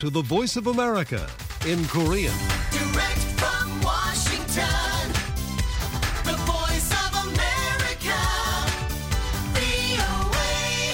to the Voice of America in Korean. Direct from Washington, the Voice of America, VOA.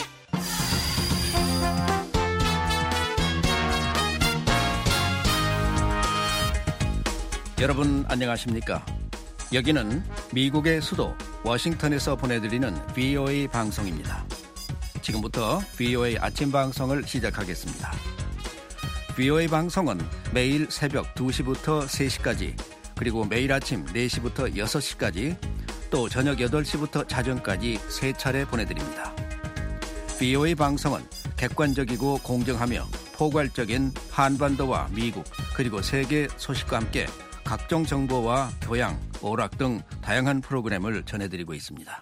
여러분 안녕하십니까? 여기는 미국의 수도 워싱턴에서 보내드리는 VOA 방송입니다. 지금부터 VOA 아침 방송을 시작하겠습니다. VOA 방송은 매일 새벽 2시부터 3시까지, 그리고 매일 아침 4시부터 6시까지, 또 저녁 8시부터 자정까지 3차례 보내드립니다. VOA 방송은 객관적이고 공정하며 포괄적인 한반도와 미국, 그리고 세계 소식과 함께 각종 정보와 교양, 오락 등 다양한 프로그램을 전해드리고 있습니다.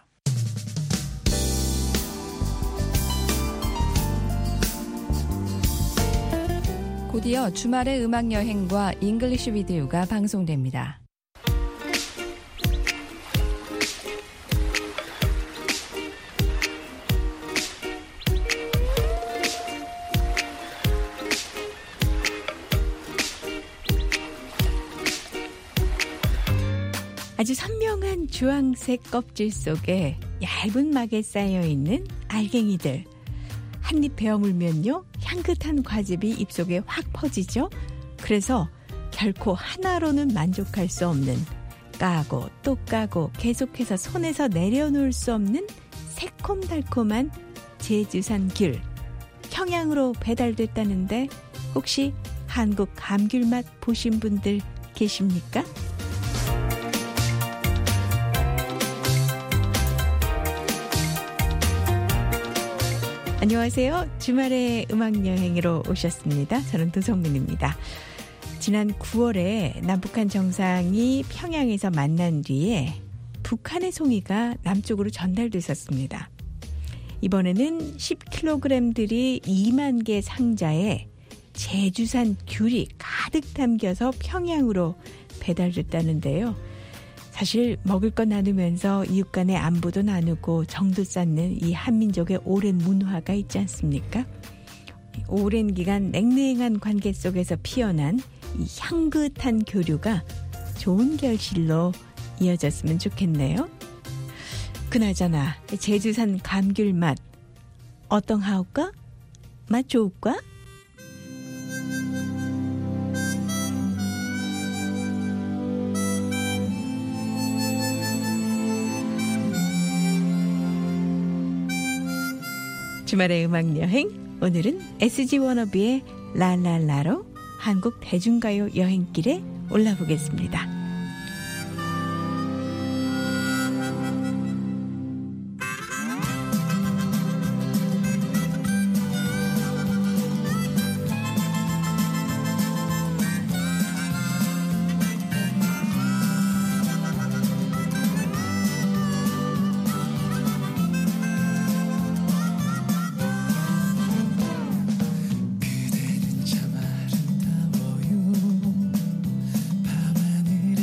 곧이어 주말의 음악여행과 잉글리시 비디오가 방송됩니다. 아주 선명한 주황색 껍질 속에 얇은 막에 쌓여있는 알갱이들. 한입 베어물면요, 향긋한 과즙이 입속에 확 퍼지죠. 그래서 결코 하나로는 만족할 수 없는, 까고 또 까고 계속해서 손에서 내려놓을 수 없는 새콤달콤한 제주산 귤. 평양으로 배달됐다는데 혹시 한국 감귤 맛 보신 분들 계십니까? 안녕하세요. 주말의 음악여행으로 오셨습니다. 저는 도성민입니다. 지난 9월에 남북한 정상이 평양에서 만난 뒤에 북한의 송이가 남쪽으로 전달됐었습니다. 이번에는 10kg들이 2만 개 상자에 제주산 귤이 가득 담겨서 평양으로 배달됐다는데요. 사실 먹을 거 나누면서 이웃 간의 안부도 나누고 정도 쌓는 이 한민족의 오랜 문화가 있지 않습니까? 오랜 기간 냉랭한 관계 속에서 피어난 이 향긋한 교류가 좋은 결실로 이어졌으면 좋겠네요. 그나저나 제주산 감귤 맛 어떤하오까? 맛 좋을까? 주말의 음악여행, 오늘은 SG 워너비의 랄랄라로 한국 대중가요 여행길에 올라보겠습니다. 그대는 참 아름다워요. 밤하늘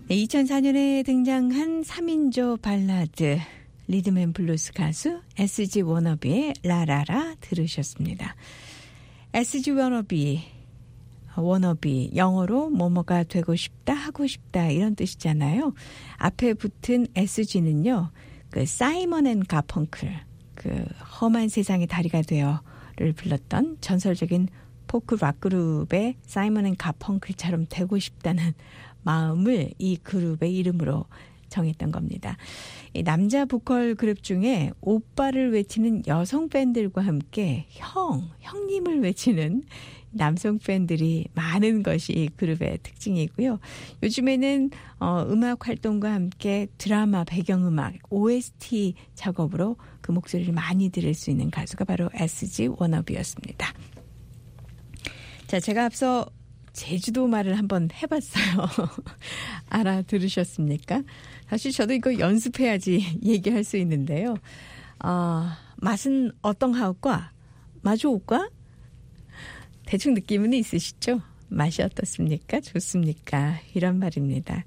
2004년에 등장한 3인조 발라드 리듬앤블루스 가수 SG 워너비의 라라라 들으셨습니다. SG 워너비 영어로 뭐뭐가 되고 싶다, 하고 싶다 이런 뜻이잖아요. 앞에 붙은 SG는요. 그 사이먼 앤 가펑클, 그 험한 세상의 다리가 되어를 불렀던 전설적인 포크 락 그룹의 사이먼 앤 가펑클처럼 되고 싶다는 마음을 이 그룹의 이름으로 정했던 겁니다. 이 남자 보컬 그룹 중에 오빠를 외치는 여성 팬들과 함께 형님을 외치는 남성 팬들이 많은 것이 이 그룹의 특징이고요. 요즘에는 음악 활동과 함께 드라마 배경음악 OST 작업으로 그 목소리를 많이 들을 수 있는 가수가 바로 SG 워너비였습니다. 자, 제가 앞서 제주도 말을 한번 해봤어요. 알아들으셨습니까? 사실 저도 이거 연습해야지 얘기할 수 있는데요. 맛은 어떤하오까? 마주올까? 대충 느낌은 있으시죠? 맛이 어떻습니까? 좋습니까? 이런 말입니다.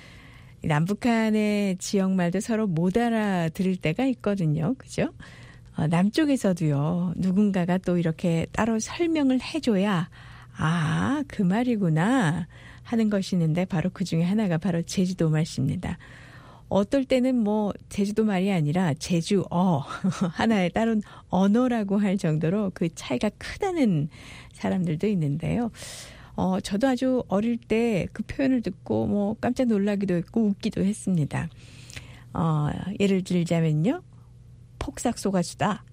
남북한의 지역말도 서로 못 알아들을 때가 있거든요. 그죠? 남쪽에서도요. 누군가가 또 이렇게 따로 설명을 해줘야 그 말이구나 하는 것이 있는데 바로 그 중에 하나가 바로 제주도 말씨입니다. 어떨 때는 뭐 제주도 말이 아니라 제주어 하나의 다른 언어라고 할 정도로 그 차이가 크다는 사람들도 있는데요. 저도 아주 어릴 때 그 표현을 듣고 뭐 깜짝 놀라기도 했고 웃기도 했습니다. 예를 들자면요. 폭삭 속아주다.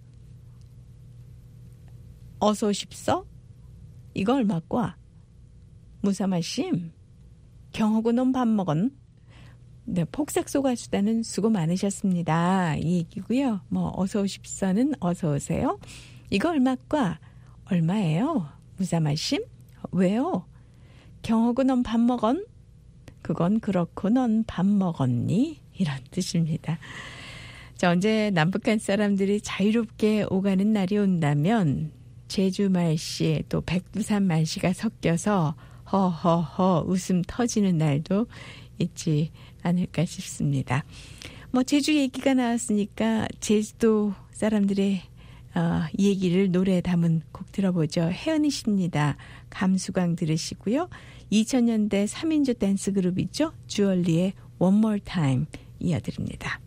어서 오십소. 이거 얼마과? 무사마심. 경하고 넌 밥 먹은? 네, 폭삭 속아주다는 수고 많으셨습니다. 이 얘기고요. 뭐 어서 오십소는 어서 오세요. 이거 얼마과? 얼마예요? 무사마심? 왜요? 경하고 넌 밥 먹은? 그건 그렇고 넌 밥 먹었니? 이런 뜻입니다. 자, 언제 남북한 사람들이 자유롭게 오가는 날이 온다면 제주 말씨 또 백두산 말씨가 섞여서 허허허 웃음 터지는 날도 있지 않을까 싶습니다. 뭐 제주 얘기가 나왔으니까 제주도 사람들의 얘기를 노래에 담은 곡 들어보죠. 혜은이 씨입니다. 감수광 들으시고요. 2000년대 3인조 댄스 그룹이죠. 주얼리의 One More Time 이어드립니다.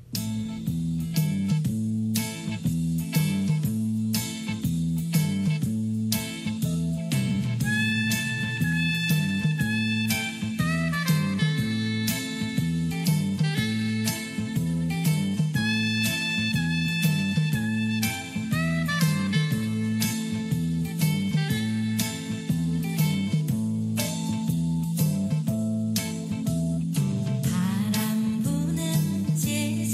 바람 부는 제주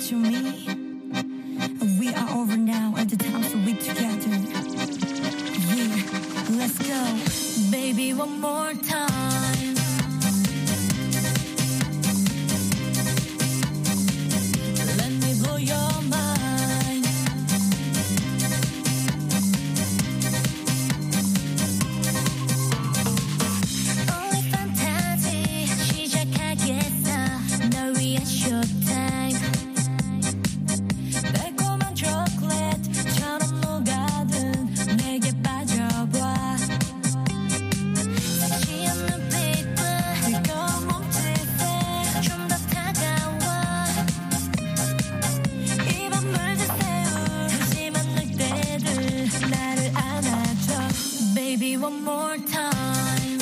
to me. We are over now at the time so we together. Yeah, let's go. Baby, one more time. Let me blow your mind. Only fantasy 시작하겠어. 널 위한 showtime. 달콤한 초콜릿처럼 녹아든 내게 빠져봐. 섹시한 눈빛과 뜨거운 몸짓에 좀 더 다가와. 입안 물든 새우 다시 만날 때들 나를 안아줘. Baby one more time.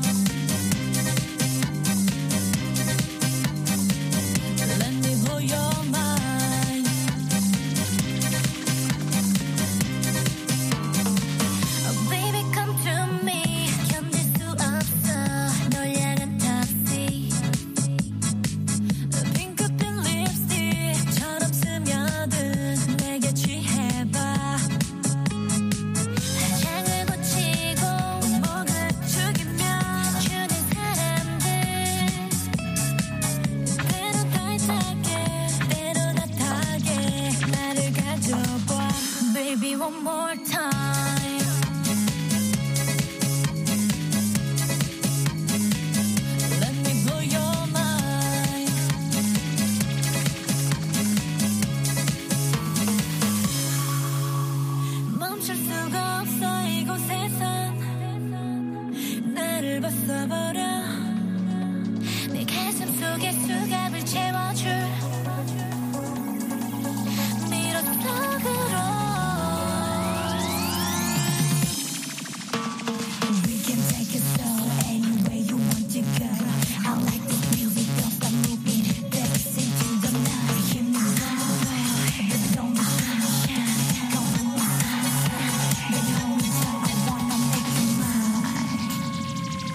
Let me blow your mind. Oh baby come to me. 견딜 수 없어 널 향한 탑시. 핑크빛 립스틱처럼 스며든 내게 취해봐. 장을 고치고 목을 죽이며 주는 사람들. 때론 타이트하게 때론 핫하게 나를 가져봐. Baby one more time. Let me blow your mind. 멈출 수가 없어 이곳에선 나를 벗어버려. 내 가슴 속에 수갑을 채워줄 미로턱으로. We can take it slow anywhere you want to go. I like this music, don't stop moving. Dance into the night. Hear me roll, but don't be shy. Go on, baby, hold me tight. I wanna make you mine.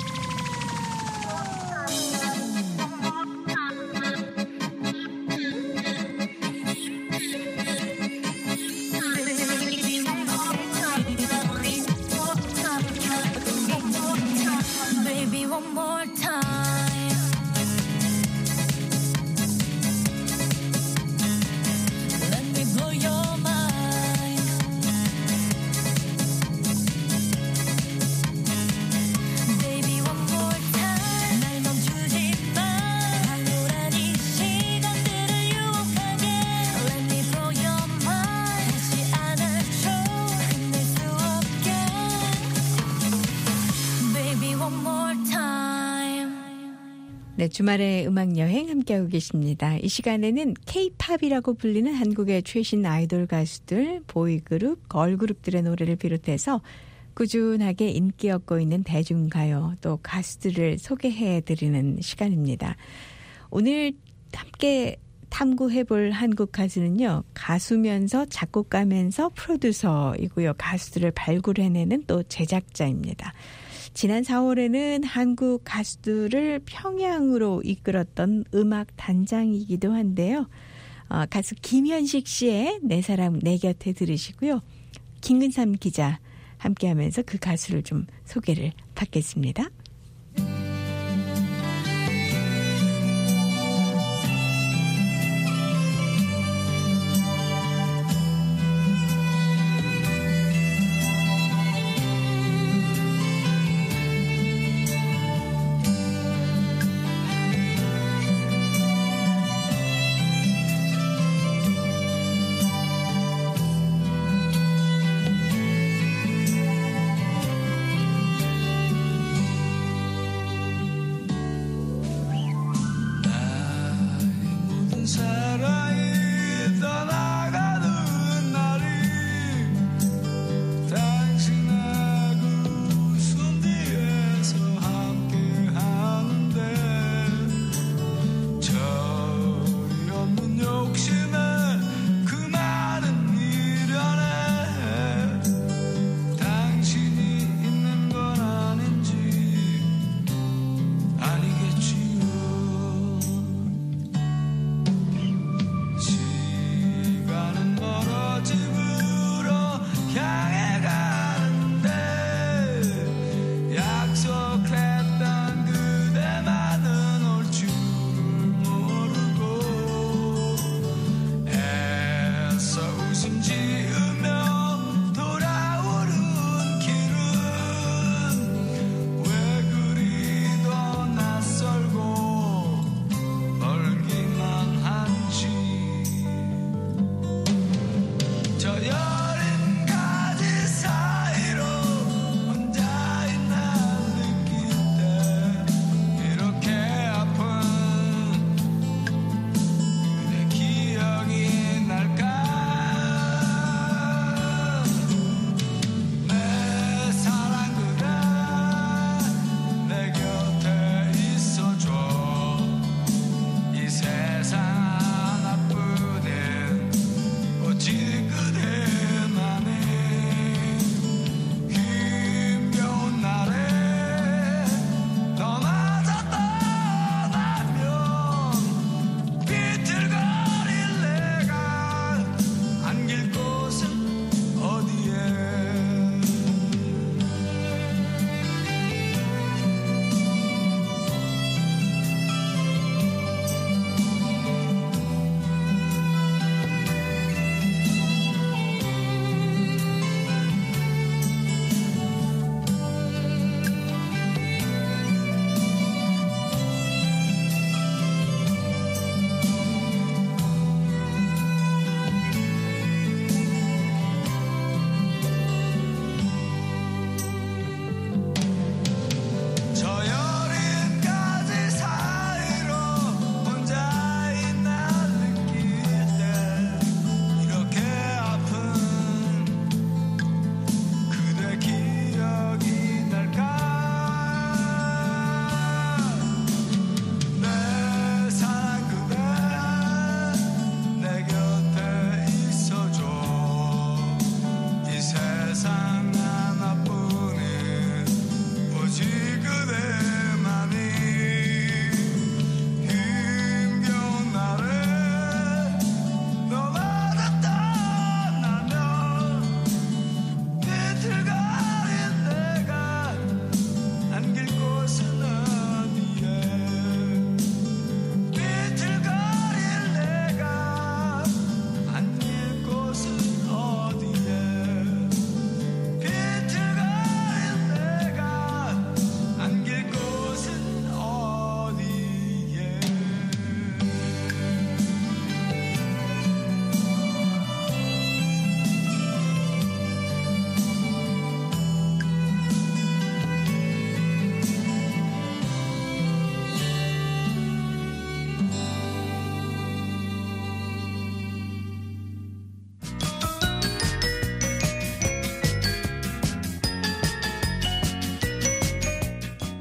Baby, one more time. Let me blow your mind. Baby, one more time. 날 멈추지 마. 황홀한 이 시간들을 유혹하게. Let me blow your mind. 다시 안아줘. 끝낼 수 없게. Baby, one more time. 네, 주말의 음악 여행 함께하고 계십니다. 이 시간에는 K-팝이라고 불리는 한국의 최신 아이돌 가수들, 보이그룹, 걸그룹들의 노래를 비롯해서 꾸준하게 인기 얻고 있는 대중가요 또 가수들을 소개해드리는 시간입니다. 오늘 함께 탐구해볼 한국 가수는요. 가수면서 작곡가면서 프로듀서이고요. 가수들을 발굴해내는 또 제작자입니다. 지난 4월에는 한국 가수들을 평양으로 이끌었던 음악 단장이기도 한데요. 가수 김현식 씨의 내 사랑 내 곁에 들으시고요. 김근삼 기자 함께하면서 그 가수를 좀 소개를 받겠습니다.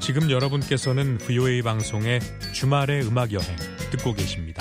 지금 여러분께서는 VOA 방송의 주말의 음악 여행 듣고 계십니다.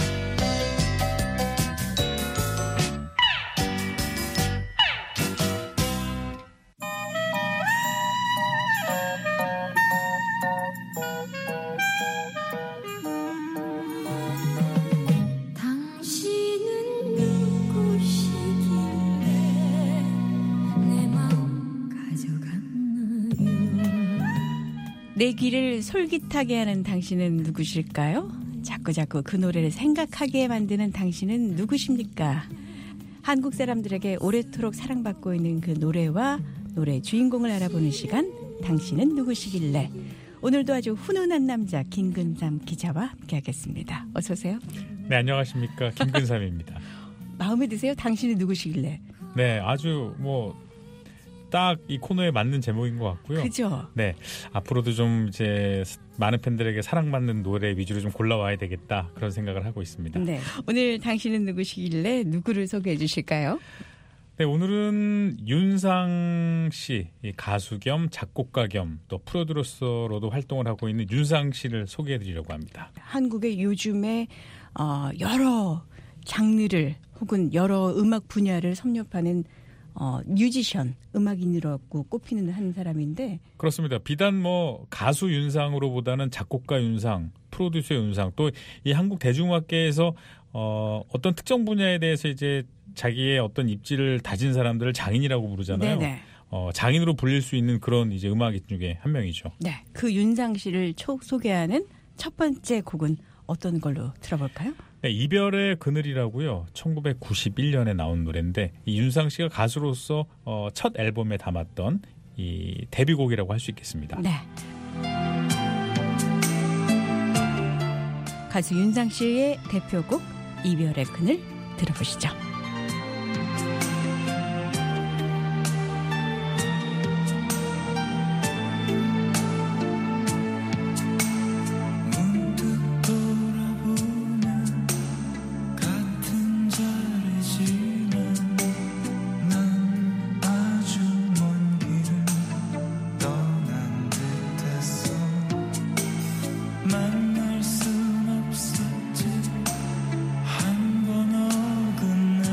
내 귀를 솔깃하게 하는 당신은 누구실까요? 자꾸자꾸 그 노래를 생각하게 만드는 당신은 누구십니까? 한국 사람들에게 오래도록 사랑받고 있는 그 노래와 노래 주인공을 알아보는 시간, 당신은 누구시길래? 오늘도 아주 훈훈한 남자 김근삼 기자와 함께하겠습니다. 어서 오세요. 네, 안녕하십니까. 김근삼입니다. 마음에 드세요? 당신이 누구시길래? 네, 아주 딱 이 코너에 맞는 제목인 것 같고요. 그죠? 네, 앞으로도 좀 이제 많은 팬들에게 사랑받는 노래 위주로 좀 골라와야 되겠다 그런 생각을 하고 있습니다. 네, 오늘 당신은 누구시길래 누구를 소개해 주실까요? 네, 오늘은 윤상 씨, 이 가수 겸 작곡가 겸 또 프로듀서로도 활동을 하고 있는 윤상 씨를 소개해 드리려고 합니다. 한국의 요즘에 여러 장르를 혹은 여러 음악 분야를 섭렵하는 뮤지션, 음악인이라고 꼽히는 한 사람인데 그렇습니다. 비단 가수 윤상으로보다는 작곡가 윤상, 프로듀서 윤상, 또 이 한국 대중음악계에서 어떤 특정 분야에 대해서 이제 자기의 어떤 입지를 다진 사람들을 장인이라고 부르잖아요. 네네. 장인으로 불릴 수 있는 그런 이제 음악인 중에 한 명이죠. 네, 그 윤상 씨를 소개하는 첫 번째 곡은 어떤 걸로 들어볼까요? 네, 이별의 그늘이라고요. 1991년에 나온 노래인데 이 윤상 씨가 가수로서 첫 앨범에 담았던 이 데뷔곡이라고 할 수 있겠습니다. 네. 가수 윤상 씨의 대표곡 이별의 그늘 들어보시죠. 만날 순 없었지 한 번 어긋나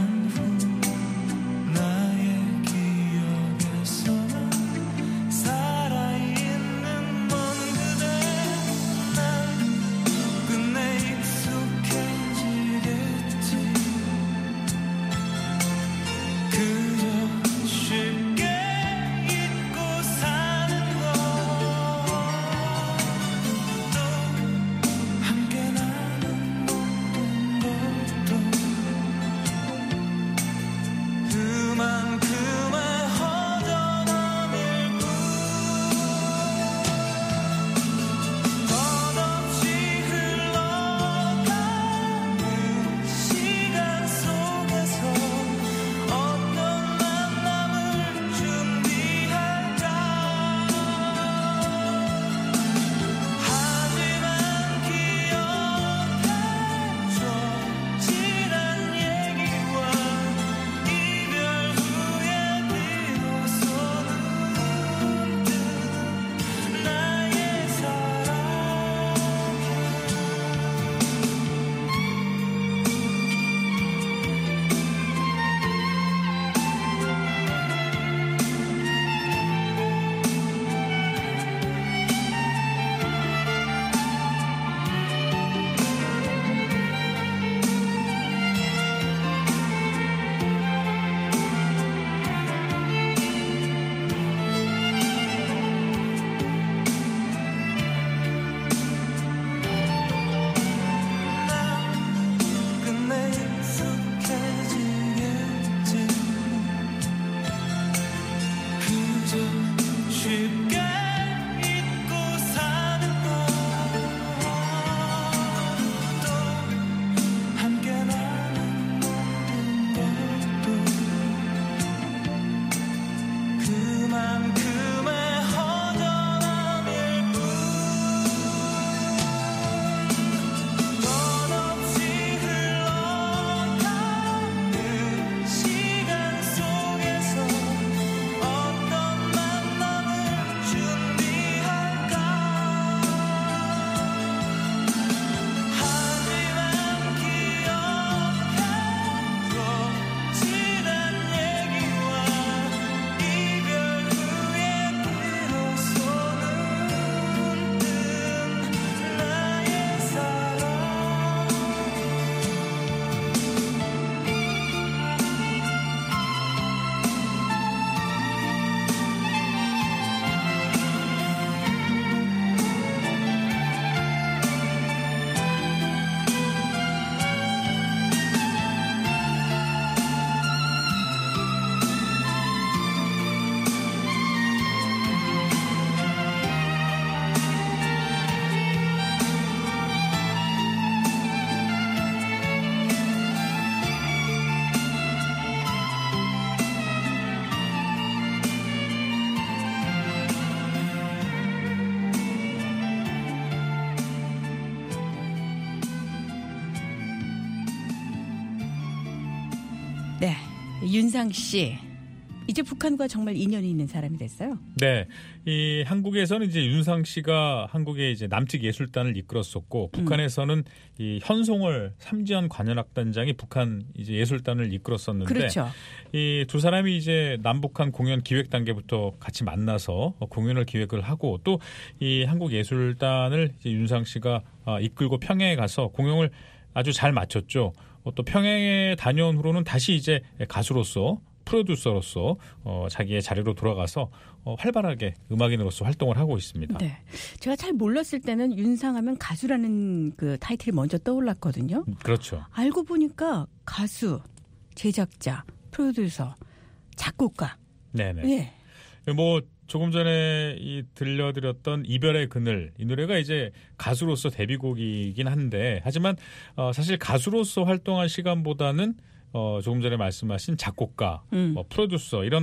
윤상 씨. 이제 북한과 정말 인연이 있는 사람이 됐어요. 네, 이 한국에서는 이제 윤상 씨가 한국의 이제 남측 예술단을 이끌었었고, 북한에서는 이 현송월 삼지연 관현악단장이 북한 이제 예술단을 이끌었었는데, 그렇죠. 이 두 사람이 이제 남북한 공연 기획 단계부터 같이 만나서 공연을 기획을 하고, 또 이 한국 예술단을 이제 윤상 씨가 이끌고 평양에 가서 공연을 아주 잘 마쳤죠. 또 평양에 다녀온 후로는 다시 이제 가수로서 프로듀서로서 자기의 자리로 돌아가서 활발하게 음악인으로서 활동을 하고 있습니다. 네, 제가 잘 몰랐을 때는 윤상하면 가수라는 그 타이틀이 먼저 떠올랐거든요. 그렇죠. 알고 보니까 가수, 제작자, 프로듀서, 작곡가. 네네. 예. 뭐 조금 전에 이 들려드렸던 이별의 그늘, 이 노래가 이제 가수로서 데뷔곡이긴 한데, 하지만 사실 가수로서 활동한 시간보다는 조금 전에 말씀하신 작곡가, 프로듀서 이런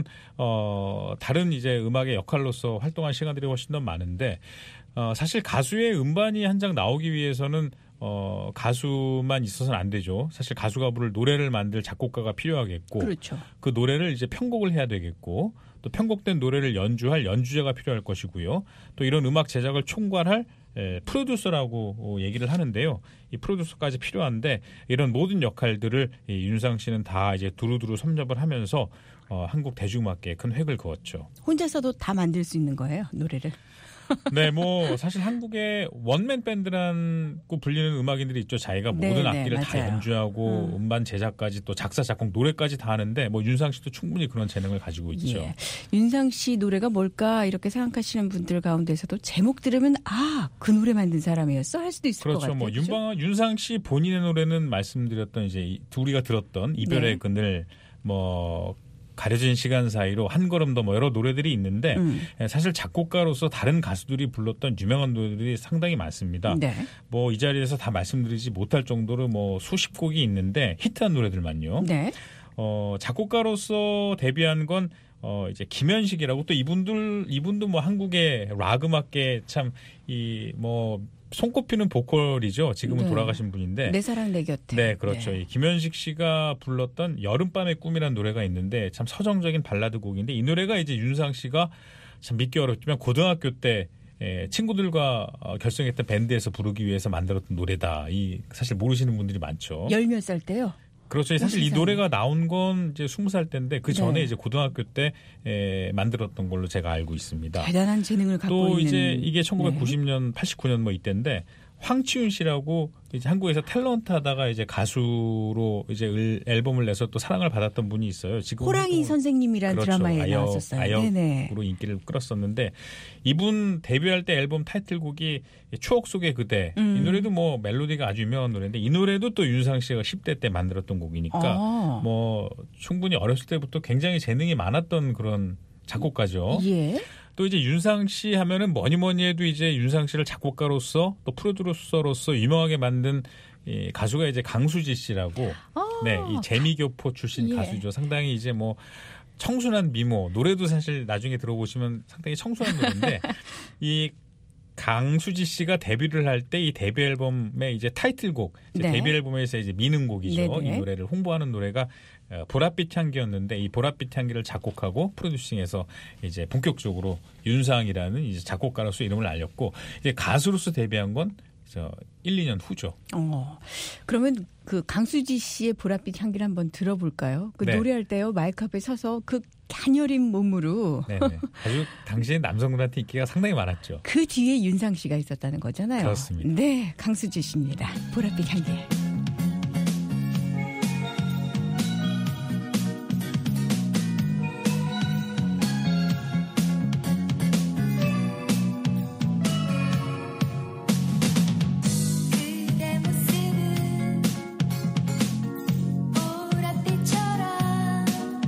다른 이제 음악의 역할로서 활동한 시간들이 훨씬 더 많은데, 사실 가수의 음반이 한 장 나오기 위해서는 가수만 있어서는 안 되죠. 사실 가수가 부를 노래를 만들 작곡가가 필요하겠고, 그렇죠. 그 노래를 이제 편곡을 해야 되겠고, 또 편곡된 노래를 연주할 연주자가 필요할 것이고요. 또 이런 음악 제작을 총괄할 프로듀서라고 얘기를 하는데요. 이 프로듀서까지 필요한데, 이런 모든 역할들을 이 윤상 씨는 다 이제 두루두루 섭렵을 하면서 한국 대중음악계에 큰 획을 그었죠. 혼자서도 다 만들 수 있는 거예요, 노래를. 네, 뭐 사실 한국의 원맨 밴드라고 불리는 음악인들이 있죠. 자기가 네, 모든 네, 악기를 다 맞아요. 연주하고 음반 제작까지 또 작사, 작곡, 노래까지 다 하는데, 뭐 윤상 씨도 충분히 그런 재능을 가지고 있죠. 예. 윤상 씨 노래가 뭘까 이렇게 생각하시는 분들 가운데서도 제목 들으면 그 노래 만든 사람이었어 할 수도 있을 것 그렇죠. 같아요. 뭐 그렇죠? 윤상 씨 본인의 노래는 말씀드렸던 이제 우리가 들었던 이별의 네. 그늘, 뭐 가려진 시간 사이로 한 걸음 더, 뭐 여러 노래들이 있는데, 사실 작곡가로서 다른 가수들이 불렀던 유명한 노래들이 상당히 많습니다. 네. 뭐 이 자리에서 다 말씀드리지 못할 정도로 뭐 수십 곡이 있는데 히트한 노래들만요. 네. 작곡가로서 데뷔한 건 이제 김현식이라고, 또 이분도 뭐 한국의 락 음악계 참 이 뭐 손꼽히는 보컬이죠. 지금은 네. 돌아가신 분인데. 내 사랑 내 곁에. 네, 그렇죠. 네. 이 김현식 씨가 불렀던 여름밤의 꿈이라는 노래가 있는데, 참 서정적인 발라드 곡인데, 이 노래가 이제 윤상 씨가 참 믿기 어렵지만 고등학교 때 친구들과 결성했던 밴드에서 부르기 위해서 만들었던 노래다. 이 사실 모르시는 분들이 많죠. 열 몇 살 때요? 그렇죠. 사실 이 세상에. 노래가 나온 건 이제 20살 때인데, 그 전에 네. 이제 고등학교 때 만들었던 걸로 제가 알고 있습니다. 대단한 재능을 갖고 또 있는. 이제 이게 네. 1990년, 89년 뭐 이때인데, 황치윤 씨라고 이제 한국에서 탤런트 하다가 이제 가수로 이제 앨범을 내서 또 사랑을 받았던 분이 있어요. 지금 호랑이 선생님이라는 그렇죠. 드라마에 나왔었어요. 네네. 아역으로 인기를 끌었었는데, 이분 데뷔할 때 앨범 타이틀곡이 추억 속의 그대. 이 노래도 뭐 멜로디가 아주 유명한 노래인데, 이 노래도 또 윤상 씨가 10대 때 만들었던 곡이니까 뭐 충분히 어렸을 때부터 굉장히 재능이 많았던 그런 작곡가죠. 예. 또 이제 윤상 씨 하면은 뭐니 해도 이제 윤상 씨를 작곡가로서 또 프로듀서로서 유명하게 만든 이 가수가 이제 강수지 씨라고, 네, 이 재미교포 출신 예. 가수죠. 상당히 이제 뭐 청순한 미모, 노래도 사실 나중에 들어보시면 상당히 청순한 노래인데, 이 강수지 씨가 데뷔를 할 때 이 데뷔 앨범의 이제 타이틀곡, 이제 네. 데뷔 앨범에서 이제 미는 곡이죠. 네네. 이 노래를 홍보하는 노래가 보랏빛 향기였는데, 이 보랏빛 향기를 작곡하고 프로듀싱해서 이제 본격적으로 윤상이라는 이제 작곡가로서 이름을 알렸고, 이제 가수로서 데뷔한 건 1, 2년 후죠. 그러면 그 강수지 씨의 보랏빛 향기를 한번 들어볼까요? 그 네. 노래할 때요, 마이크 앞에 서서 그 가녀린 몸으로. 네네. 아주 당시에 남성들한테 인기가 상당히 많았죠. 그 뒤에 윤상 씨가 있었다는 거잖아요. 그렇습니다. 네, 강수지 씨입니다. 보랏빛 향기. 그대 모습은 보랏빛처럼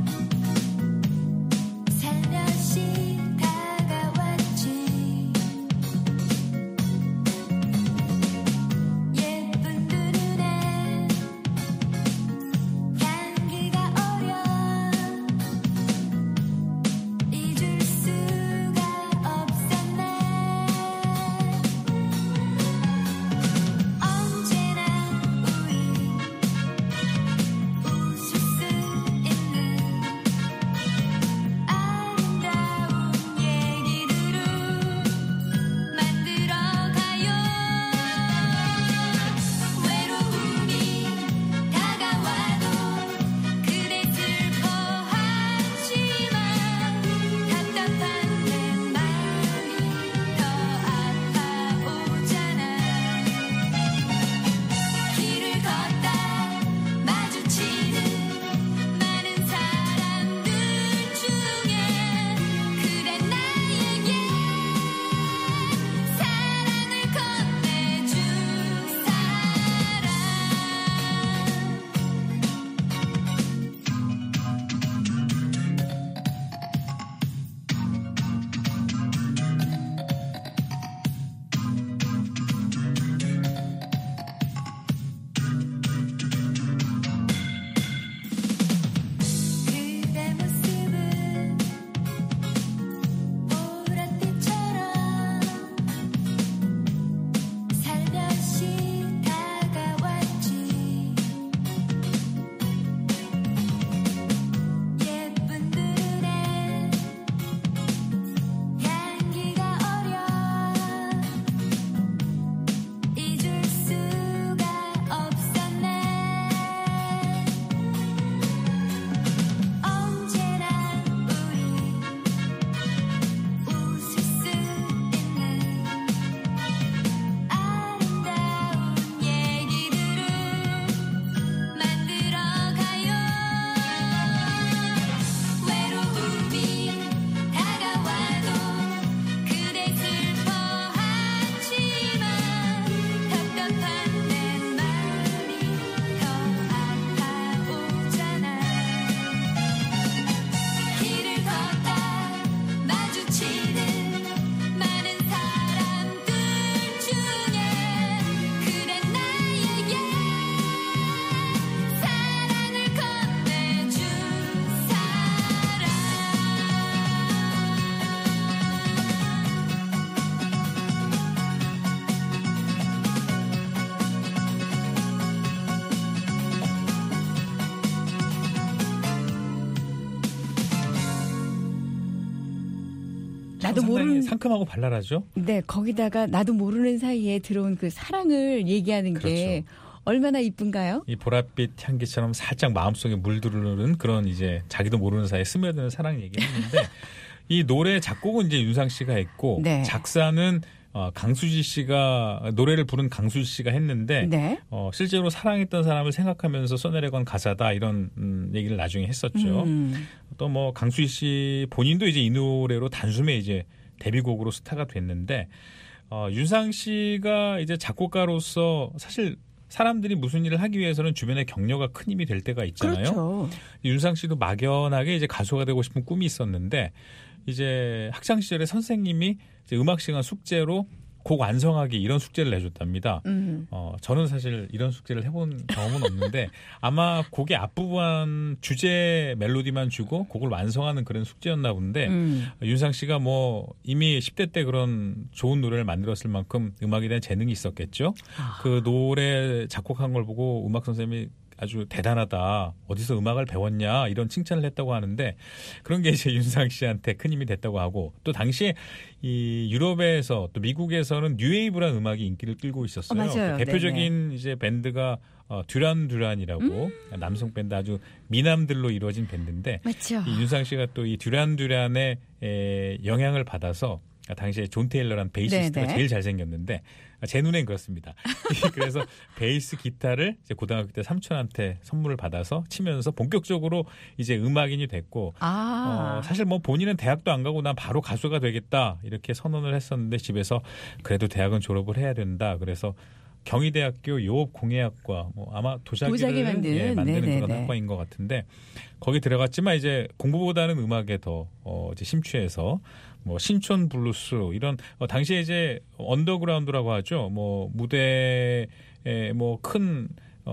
살며시 다가왔지. 예쁜 두 눈에 나도 상당히 모르는 상큼하고 발랄하죠. 네, 거기다가 나도 모르는 사이에 들어온 그 사랑을 얘기하는 게 얼마나 이쁜가요? 이 보랏빛 향기처럼 살짝 마음속에 물들어오는 그런 이제 자기도 모르는 사이에 스며드는 사랑 얘기를 했는데 이 노래 작곡은 이제 윤상 씨가 했고 네. 작사는 강수지 씨가 노래를 부른 강수지 씨가 했는데 네. 실제로 사랑했던 사람을 생각하면서 써내려간 가사다 이런 얘기를 나중에 했었죠. 또 뭐 강수지 씨 본인도 이제 이 노래로 단숨에 이제 데뷔곡으로 스타가 됐는데 윤상 씨가 이제 작곡가로서 사실 사람들이 무슨 일을 하기 위해서는 주변에 격려가 큰 힘이 될 때가 있잖아요. 그렇죠. 윤상 씨도 막연하게 이제 가수가 되고 싶은 꿈이 있었는데 이제 학창 시절에 선생님이 이제 음악 시간 숙제로 곡 완성하기 이런 숙제를 내줬답니다. 저는 사실 이런 숙제를 해본 경험은 없는데 아마 곡의 앞부분 주제 멜로디만 주고 곡을 완성하는 그런 숙제였나 본데 윤상 씨가 뭐 이미 10대 때 그런 좋은 노래를 만들었을 만큼 음악에 대한 재능이 있었겠죠. 그 노래 작곡한 걸 보고 음악 선생님이 아주 대단하다. 어디서 음악을 배웠냐 이런 칭찬을 했다고 하는데 그런 게 이제 윤상 씨한테 큰 힘이 됐다고 하고 또 당시에 이 유럽에서 또 미국에서는 뉴웨이브라는 음악이 인기를 끌고 있었어요. 맞아요. 그 대표적인 이제 밴드가 듀란듀란이라고 남성 밴드 아주 미남들로 이루어진 밴드인데 맞죠. 이 윤상 씨가 또 이 듀란듀란의 영향을 받아서 당시에 존 테일러라는 베이시스트가 네네. 제일 잘생겼는데 제 눈엔 그렇습니다. 그래서 베이스 기타를 이제 고등학교 때 삼촌한테 선물을 받아서 치면서 본격적으로 이제 음악인이 됐고 사실 뭐 본인은 대학도 안 가고 난 바로 가수가 되겠다 이렇게 선언을 했었는데 집에서 그래도 대학은 졸업을 해야 된다. 그래서 경희대학교 요업공예학과 뭐 아마 도자기를 만드는 만드는 네네네. 그런 학과인 것 같은데 거기 들어갔지만 이제 공부보다는 음악에 더 이제 심취해서 뭐 신촌 블루스 이런 당시에 이제 언더그라운드라고 하죠. 뭐 무대에 뭐 큰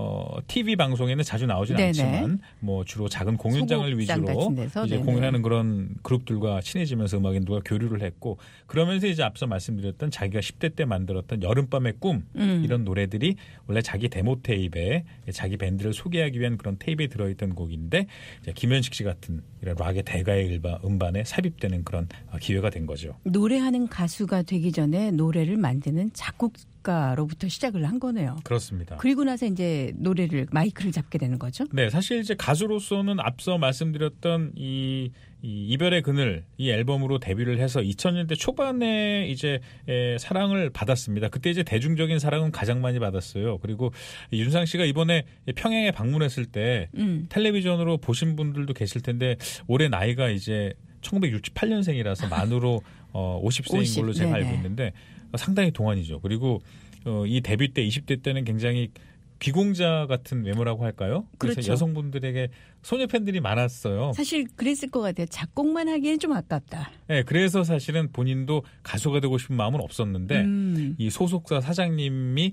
TV 방송에는 자주 나오진 네네. 않지만 뭐 주로 작은 공연장을 소극장 위주로 같은 데서, 이제 네네. 공연하는 그런 그룹들과 친해지면서 음악인들과 교류를 했고 그러면서 이제 앞서 말씀드렸던 자기가 10대 때 만들었던 여름밤의 꿈 이런 노래들이 원래 자기 데모 테이프에 자기 밴드를 소개하기 위한 그런 테이프에 들어있던 곡인데 이제 김현식 씨 같은 이런 락의 대가의 음반에 삽입되는 그런 기회가 된 거죠. 노래하는 가수가 되기 전에 노래를 만드는 작곡가로부터 시작을 한 거네요. 그렇습니다. 그리고 나서 이제 노래를 마이크를 잡게 되는 거죠. 네, 사실 이제 가수로서는 앞서 말씀드렸던 이 이별의 그늘 이 앨범으로 데뷔를 해서 2000년대 초반에 이제 사랑을 받았습니다. 그때 이제 대중적인 사랑은 가장 많이 받았어요. 그리고 윤상 씨가 이번에 평양에 방문했을 때 텔레비전으로 보신 분들도 계실 텐데 올해 나이가 이제 1968년생이라서 만으로 50세인 걸로 제가 네네. 알고 있는데 상당히 동안이죠. 그리고 이 데뷔 때 20대 때는 굉장히 귀공자 같은 외모라고 할까요? 그래서 그렇죠. 여성분들에게 소녀 팬들이 많았어요. 사실 그랬을 것 같아요. 작곡만 하기엔 좀 아깝다. 네, 그래서 사실은 본인도 가수가 되고 싶은 마음은 없었는데 이 소속사 사장님이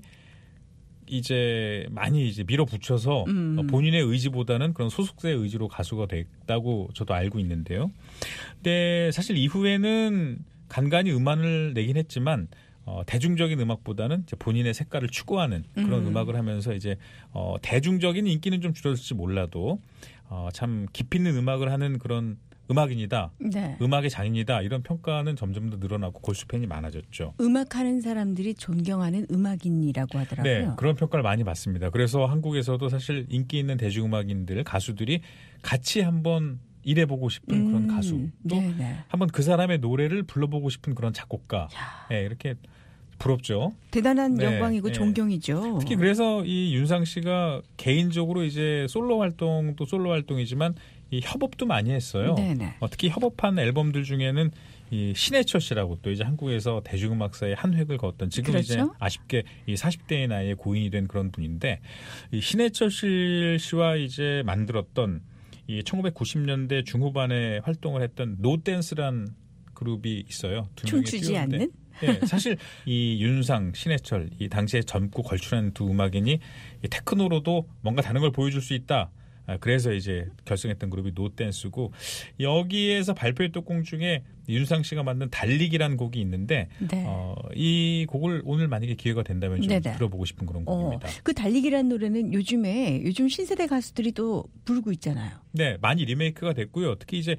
이제 많이 이제 밀어붙여서 본인의 의지보다는 그런 소속사의 의지로 가수가 됐다고 저도 알고 있는데요. 근데 사실 이후에는 간간히 음반을 내긴 했지만 대중적인 음악보다는 이제 본인의 색깔을 추구하는 그런 음악을 하면서 이제 대중적인 인기는 좀 줄었을지 몰라도 참 깊이 있는 음악을 하는 그런 음악인이다. 네. 음악의 장인이다. 이런 평가는 점점 더 늘어나고 골수 팬이 많아졌죠. 음악하는 사람들이 존경하는 음악인이라고 하더라고요. 네, 그런 평가를 많이 받습니다. 그래서 한국에서도 사실 인기 있는 대중음악인들, 가수들이 같이 한번 일해보고 싶은 그런 가수, 또 네네. 한번 그 사람의 노래를 불러보고 싶은 그런 작곡가, 네, 이렇게 부럽죠. 대단한 네, 영광이고 네. 존경이죠. 특히 그래서 이 윤상 씨가 개인적으로 이제 솔로 활동도 솔로 활동이지만 이 협업도 많이 했어요. 네네. 특히 협업한 앨범들 중에는 이 신해철 씨라고 또 이제 한국에서 대중음악사의 한 획을 그었던 지금 그렇죠. 이제 아쉽게 이 40대의 나이에 고인이 된 그런 분인데 이 신해철 씨와 이제 만들었던 이 1990년대 중후반에 활동을 했던 노댄스란 그룹이 있어요. 두 명의 춤추지 듀오인데. 않는? 네, 사실 이 윤상, 신해철, 이 당시에 젊고 걸출한 두 음악인이 이 테크노로도 뭔가 다른 걸 보여줄 수 있다. 그래서 이제 결성했던 그룹이 노댄스고 여기에서 발표했던 곡 중에 윤상 씨가 만든 달리기라는 곡이 있는데 네. 이 곡을 오늘 만약에 기회가 된다면 좀 네네. 들어보고 싶은 그런 곡입니다. 그 달리기라는 노래는 요즘 신세대 가수들이 또 부르고 있잖아요. 네, 많이 리메이크가 됐고요. 특히 이제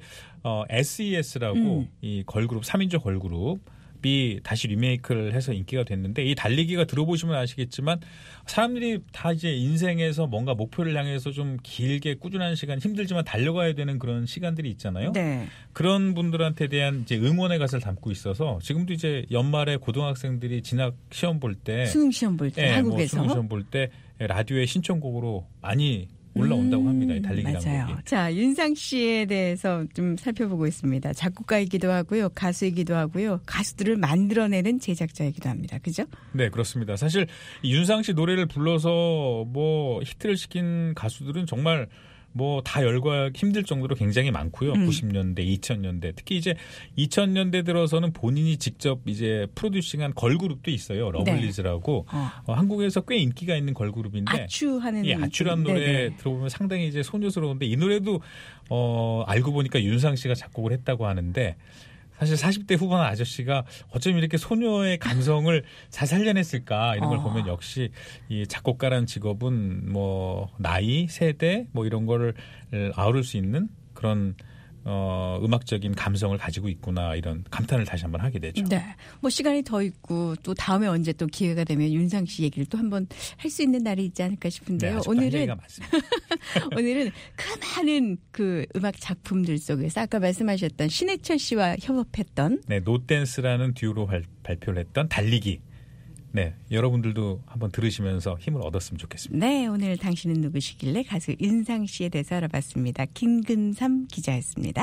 SES라고 이 걸그룹 3인조 걸그룹이 다시 리메이크를 해서 인기가 됐는데 이 달리기가 들어보시면 아시겠지만 사람들이 다 이제 인생에서 뭔가 목표를 향해서 좀 길게 꾸준한 시간 힘들지만 달려가야 되는 그런 시간들이 있잖아요. 네. 그런 분들한테 대한 이제 응원의 가사를 담고 있어서 지금도 이제 연말에 고등학생들이 진학 시험 볼 때 수능 시험 볼 때 한국에서 수능 시험 볼 때 라디오에 신청곡으로 많이 올라온다고 합니다. 이 달리기라는 맞아요. 곡이. 자, 윤상 씨에 대해서 좀 살펴보고 있습니다. 작곡가이기도 하고요. 가수이기도 하고요. 가수들을 만들어내는 제작자이기도 합니다. 그죠? 네, 그렇습니다. 사실 이 윤상 씨 노래를 불러서 뭐 히트를 시킨 가수들은 정말 뭐 다 열거하기 힘들 정도로 굉장히 많고요. 90년대, 2000년대. 특히 이제 2000년대 들어서는 본인이 직접 이제 프로듀싱한 걸그룹도 있어요. 러블리즈라고. 한국에서 꽤 인기가 있는 걸그룹인데 아추하는 예, 아추라는 노래 네네. 들어보면 상당히 이제 소녀스러운데 이 노래도 알고 보니까 윤상 씨가 작곡을 했다고 하는데 사실 40대 후반 아저씨가 어쩜 이렇게 소녀의 감성을 잘 살려냈을까 이런 걸 보면 역시 이 작곡가라는 직업은 뭐 나이, 세대 뭐 이런 거를 아우를 수 있는 그런 음악적인 감성을 가지고 있구나 이런 감탄을 다시 한번 하게 되죠. 네. 뭐 시간이 더 있고 또 다음에 언제 또 기회가 되면 윤상 씨 얘기를 또 한번 할 수 있는 날이 있지 않을까 싶은데요. 네, 아직도 할 얘기가 많습니다. 오늘은 그 많은 그 음악 작품들 속에서 아까 말씀하셨던 신해철 씨와 협업했던 네, 노댄스라는 듀오로 발표를 했던 달리기. 네, 여러분들도 한번 들으시면서 힘을 얻었으면 좋겠습니다. 네, 오늘 당신은 누구시길래 가수 윤상 씨에 대해서 알아봤습니다. 김근삼 기자였습니다.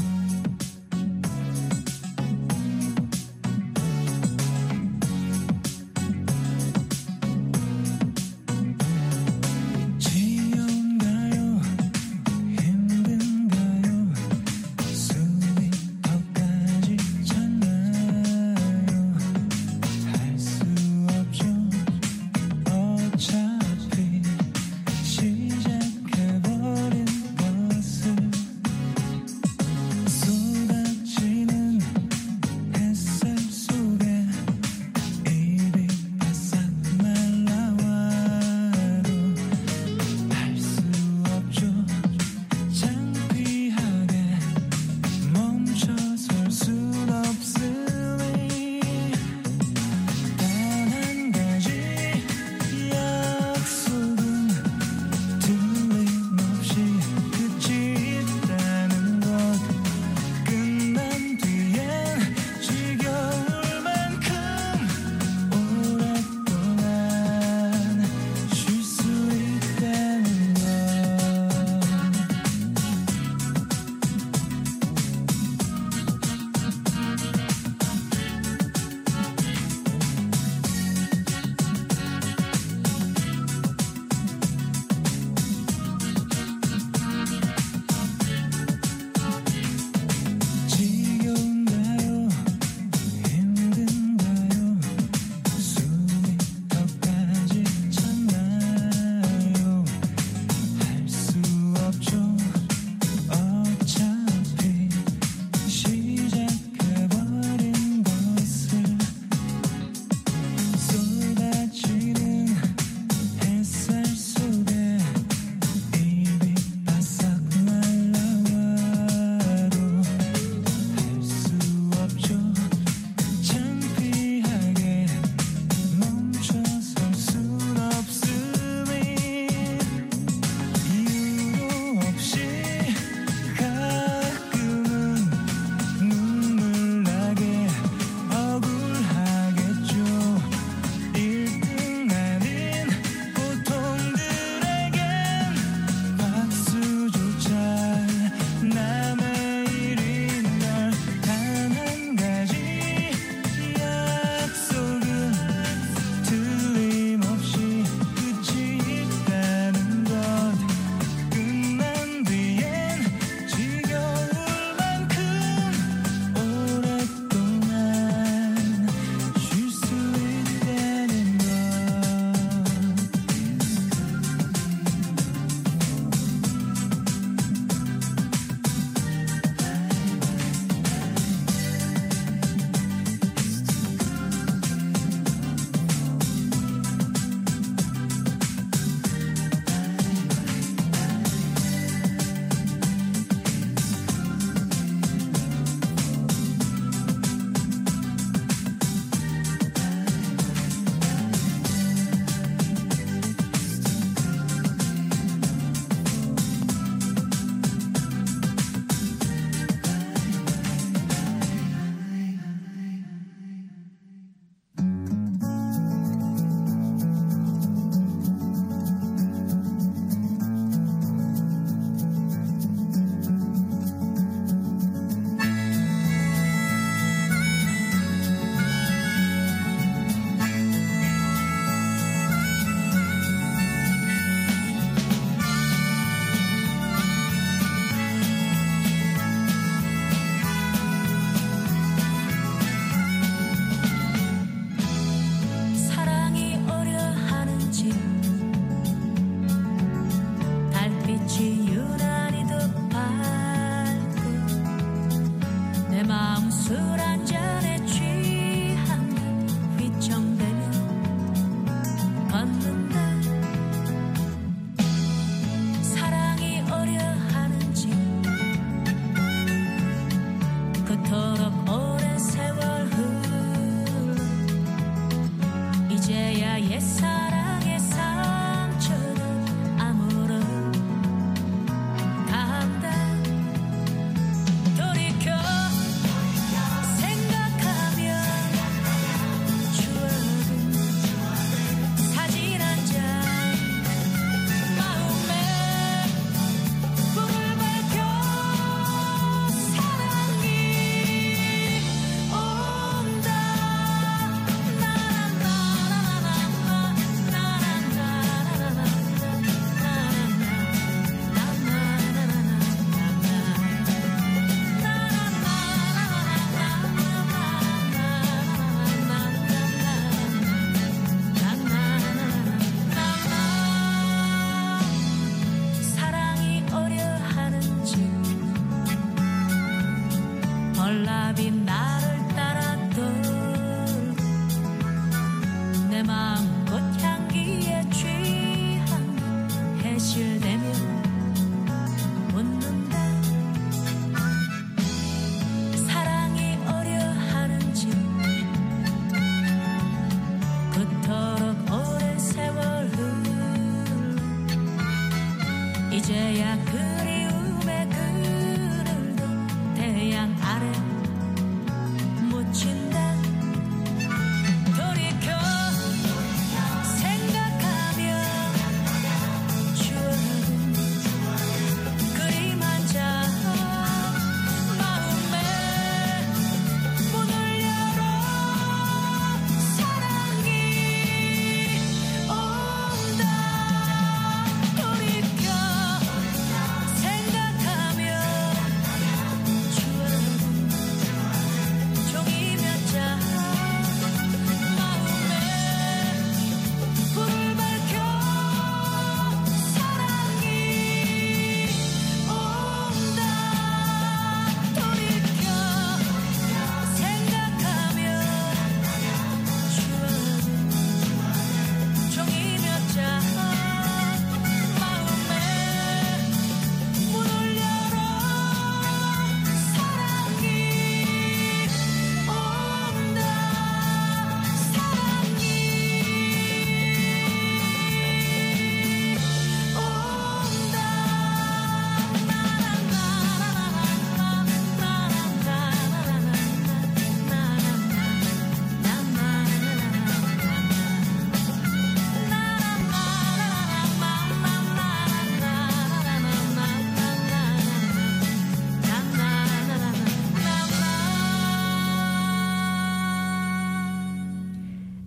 지겨운가요? 힘든가요? 숨이 턱까지 찼나요? 할 수 없죠. 어차피 시작해버린 것을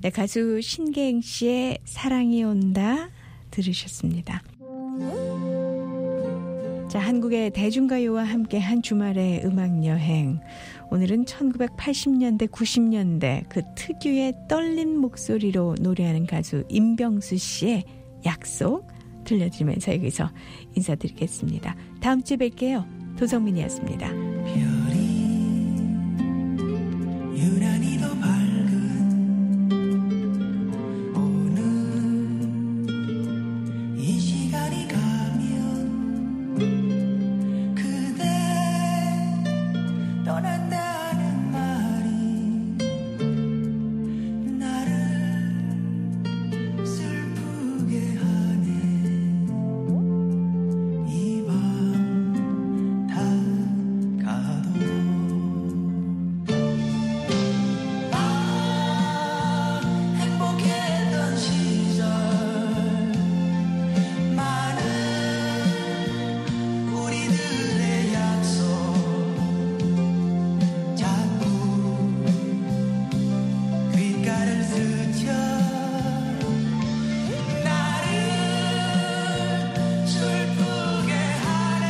네, 가수 신계eng 씨의 사랑이 온다 들으셨습니다. 자, 한국의 대중가요와 함께한 주말의 음악여행. 오늘은 1980년대, 90년대 그 특유의 떨린 목소리로 노래하는 가수 임병수 씨의 약속 들려드리면서 여기서 인사드리겠습니다. 다음 주에 뵐게요. 도성민이었습니다. 별이 유난히 더 밝은 오늘 이 시간이 가면 그대 떠난다는 말이 나를 슬프게 하네. 이 밤 다 가도 행복했던 시절 많은 우리들의 약속 자꾸 귓가를 스쳐 나를 슬프게 하네.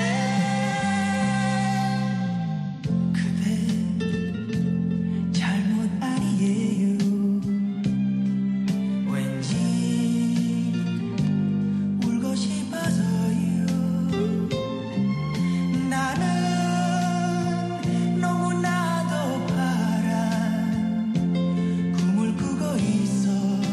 그대 잘못 아니에요. 왠지 울고 싶어서요. 나는 너무나도 파란 꿈을 꾸고 있었어요.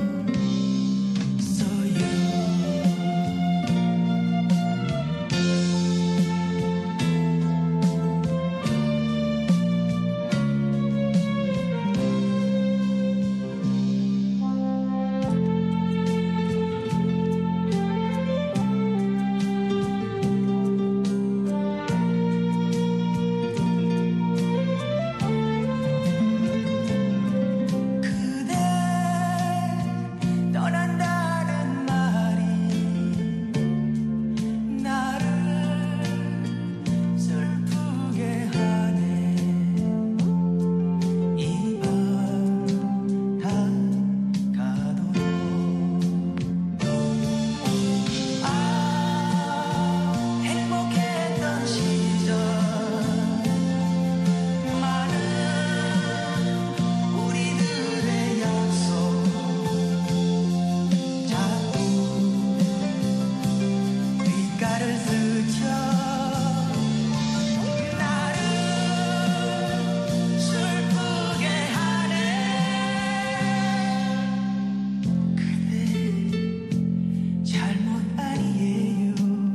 그대 떠난다는 말이 나를 슬프게 하네. 이 밤 다 가도 행복했던 시절 많은 우리들의 약속 자꾸 귓가를 스쳐 나를 슬프게 하네. 그대 잘못 아니에요.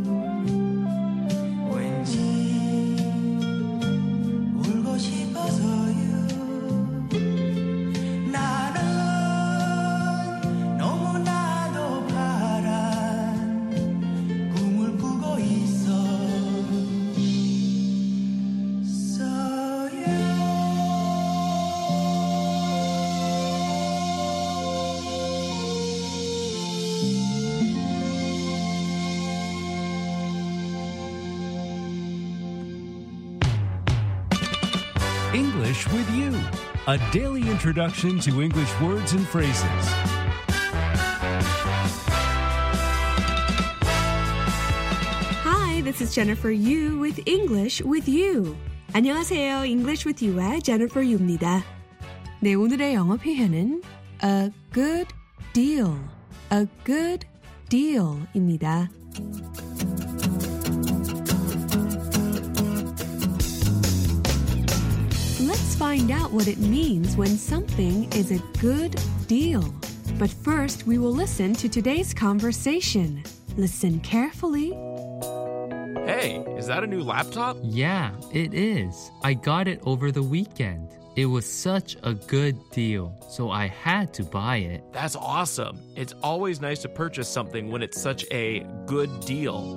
왠지 울고 싶어서요. 나는 너무나도 파란 꿈을 꾸고 English with You, a daily introduction to English words and phrases. Hi, this is Jennifer Yu with English with You. 안녕하세요. English with You의 Jennifer Yu입니다. 네, 오늘의 영어 표현은 a good deal, a good deal입니다. Let's find out what it means when something is a good deal. But first, we will listen to today's conversation. Listen carefully. Hey, is that a new laptop? Yeah, it is. I got it over the weekend. It was such a good deal, so I had to buy it. That's awesome. It's always nice to purchase something when it's such a good deal.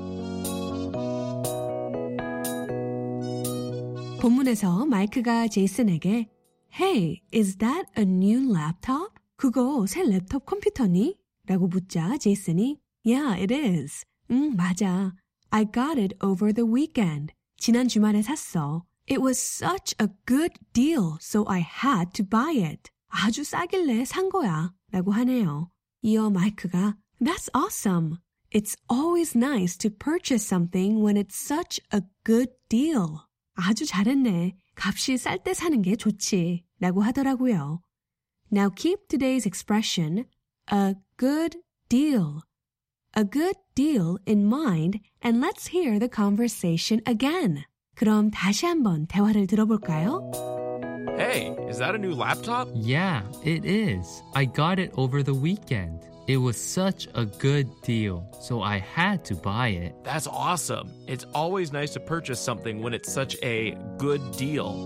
본문에서 마이크가 제이슨에게 Hey, is that a new laptop? 그거 새 랩톱 컴퓨터니? 라고 묻자 제이슨이 Yeah, it is. 맞아. I got it over the weekend. 지난 주말에 샀어. It was such a good deal, so I had to buy it. 아주 싸길래 산 거야 라고 하네요. 이어 마이크가 That's awesome. It's always nice to purchase something when it's such a good deal. 아주 잘했네. 값이 쌀 때 사는 게 좋지 라고 하더라고요. Now keep today's expression a good deal. A good deal in mind and let's hear the conversation again. 그럼 다시 한번 대화를 들어볼까요? Hey, is that a new laptop? Yeah, it is. I got it over the weekend. It was such a good deal, so I had to buy it. That's awesome. It's always nice to purchase something when it's such a good deal.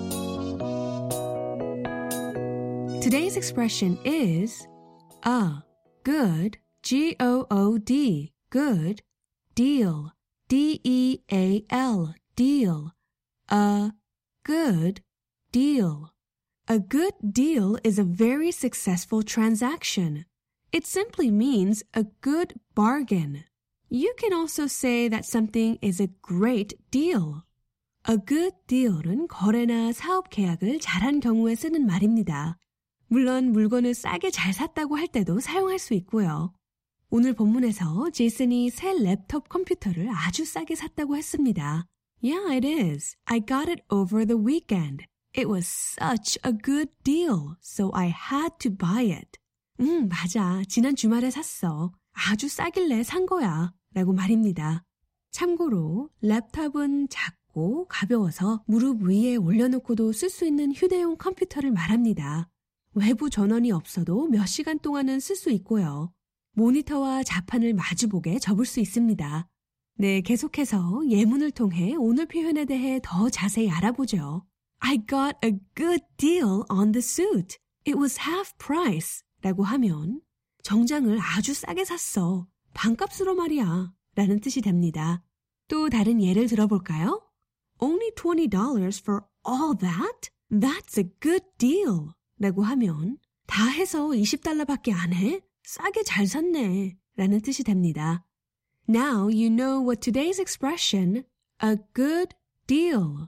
Today's expression is a good, G-O-O-D, good, deal, D-E-A-L, deal, a good deal. A good deal is a very successful transaction. It simply means a good bargain. You can also say that something is a great deal. A good deal은 거래나 사업 계약을 잘한 경우에 쓰는 말입니다. 물론 물건을 싸게 잘 샀다고 할 때도 사용할 수 있고요. 오늘 본문에서 제이슨이 새 랩톱 컴퓨터를 아주 싸게 샀다고 했습니다. Yeah, it is. I got it over the weekend. It was such a good deal, so I had to buy it. 맞아. 지난 주말에 샀어. 아주 싸길래 산 거야. 라고 말입니다. 참고로 랩톱은 작고 가벼워서 무릎 위에 올려놓고도 쓸 수 있는 휴대용 컴퓨터를 말합니다. 외부 전원이 없어도 몇 시간 동안은 쓸 수 있고요. 모니터와 자판을 마주보게 접을 수 있습니다. 네, 계속해서 예문을 통해 오늘 표현에 대해 더 자세히 알아보죠. I got a good deal on the suit. It was half price. 라고 하면 정장을 아주 싸게 샀어. 반값으로 말이야. 라는 뜻이 됩니다. 또 다른 예를 들어볼까요? Only $20 for all that? That's a good deal. 라고 하면 다 해서 $20밖에 안 해? 싸게 잘 샀네. 라는 뜻이 됩니다. Now you know what today's expression, a good deal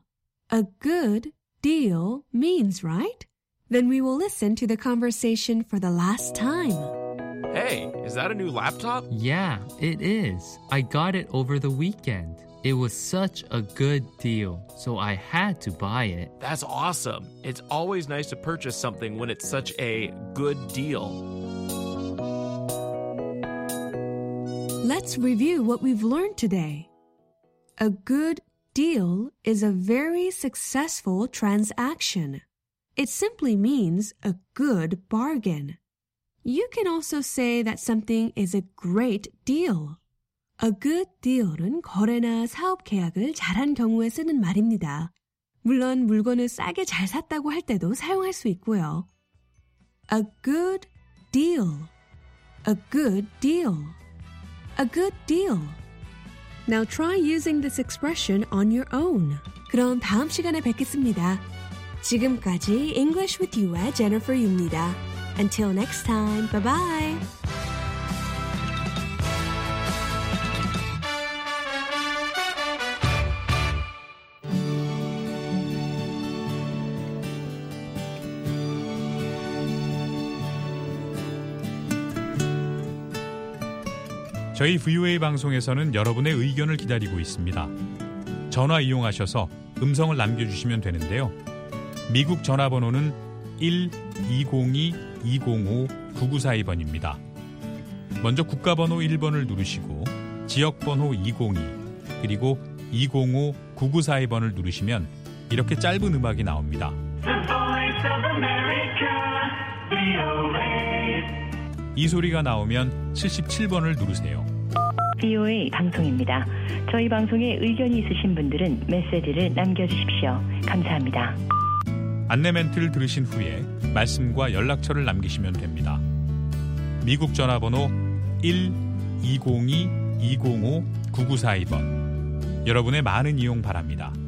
means, right? Then we will listen to the conversation for the last time. Hey, is that a new laptop? Yeah, it is. I got it over the weekend. It was such a good deal, so I had to buy it. That's awesome. It's always nice to purchase something when it's such a good deal. Let's review what we've learned today. A good deal is a very successful transaction. It simply means a good bargain. You can also say that something is a great deal. A good deal은 거래나 사업 계약을 잘한 경우에 쓰는 말입니다. 물론 물건을 싸게 잘 샀다고 할 때도 사용할 수 있고요. A good deal. A good deal. A good deal. Now try using this expression on your own. 그럼 다음 시간에 뵙겠습니다. 지금까지 English with You의 Jennifer Yu입니다. Until next time, bye-bye. 저희 VOA 방송에서는 여러분의 의견을 기다리고 있습니다. 전화 이용하셔서 음성을 남겨주시면 되는데요. 미국 전화번호는 1-202-205-9942번입니다. 먼저 국가번호 1번을 누르시고 지역번호 202 그리고 205-9942번을 누르시면 이렇게 짧은 음악이 나옵니다. 이 소리가 나오면 77번을 누르세요. VOA 방송입니다. 저희 방송에 의견이 있으신 분들은 메시지를 남겨주십시오. 감사합니다. 안내 멘트를 들으신 후에 말씀과 연락처를 남기시면 됩니다. 미국 전화번호 1-202-205-9942번. 여러분의 많은 이용 바랍니다.